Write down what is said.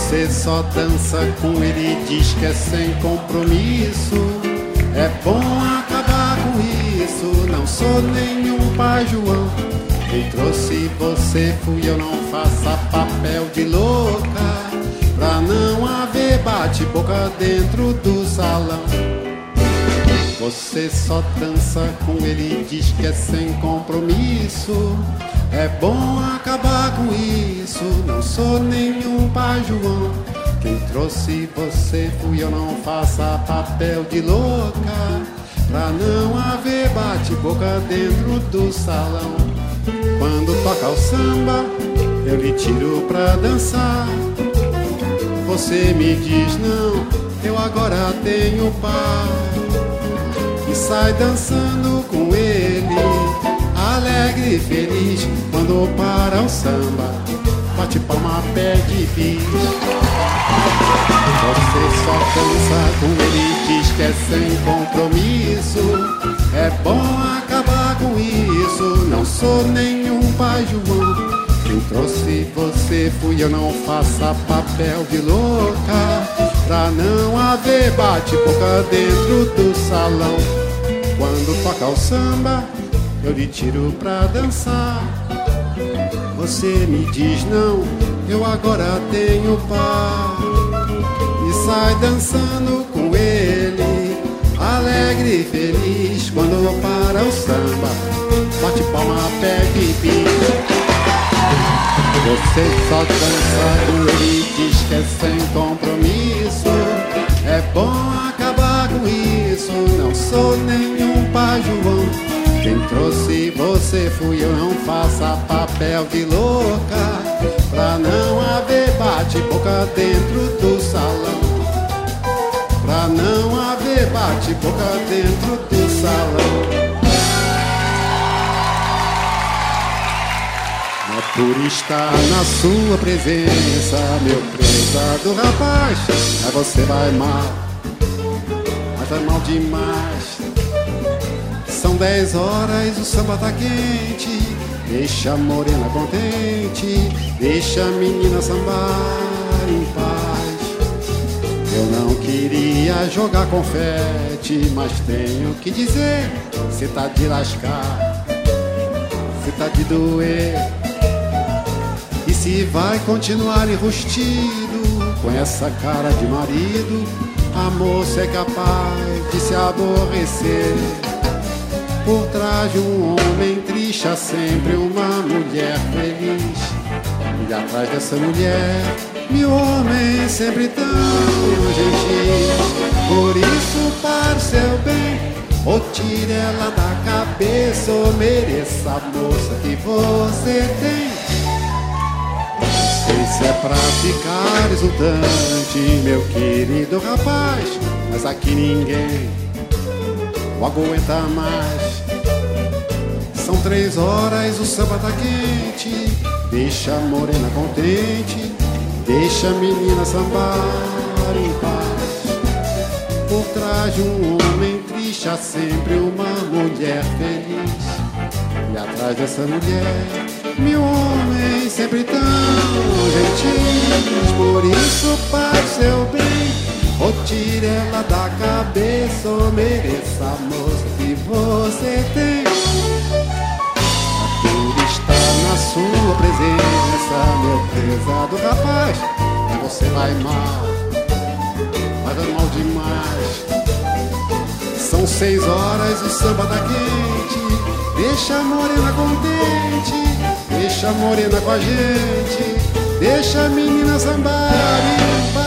Você só dança com ele, diz que é sem compromisso. É bom acabar com isso, não sou nenhum pai João. Quem trouxe você fui eu, não faça papel de louca, pra não haver bate-boca dentro do salão. Você só dança com ele, diz que é sem compromisso. É bom acabar com isso, não sou nenhum pai João. Quem trouxe você fui eu, não faça papel de louca, pra não haver bate-boca dentro do salão. Quando toca o samba, eu lhe tiro pra dançar. Você me diz não, eu agora tenho pai. E sai dançando com ele, alegre e feliz. Quando para o samba, bate palma, pede bis. Você só dança com ele, diz que é sem compromisso. É bom acabar com isso, não sou nenhum pai João. Quem trouxe você fui eu, não faça papel de louca, pra não haver bate-boca dentro do salão. Quando toca o samba, eu lhe tiro pra dançar. Você me diz não, eu agora tenho pai. E sai dançando com ele, alegre e feliz. Quando para o samba, bate palma, pede bis. Você só dança com ele, diz que é sem compromisso. É bom acabar com isso, não sou nenhum pai João. Quem trouxe você fui eu, não faça papel de louca, pra não haver bate-boca dentro do salão. Pra não haver bate-boca dentro do salão. É por estar na sua presença, meu prezado rapaz, aí você vai mal, mas vai mal demais. São 10 horas, o samba tá quente, deixa a morena contente, deixa a menina sambar em paz. Eu não queria jogar confete, mas tenho que dizer, cê tá de lascar, cê tá de doer. E se vai continuar enrustido, com essa cara de marido, a moça é capaz de se aborrecer. Por trás de um homem triste há sempre uma mulher feliz. E atrás dessa mulher, 1000 homens sempre tão gentis. Por isso, para o seu bem, ou tire ela da cabeça, ou mereça a moça que você tem. Não sei se é pra ficar exultante, meu querido rapaz, mas aqui ninguém o aguenta mais. São 3 horas, o samba tá quente, deixa a morena contente, deixa a menina sambar em paz. Por trás de um homem triste há sempre uma mulher feliz. E atrás dessa mulher, 1000 homens sempre tão gentis. Por isso, para o seu bem, ou tire ela da cabeça, ou mereça a moça que você tem. Tudo está na sua presença, meu prezado rapaz, e você vai mal, vai mal demais. São 6 horas, o samba tá quente, deixa a morena contente, deixa a morena com a gente, deixa a menina sambar em paz.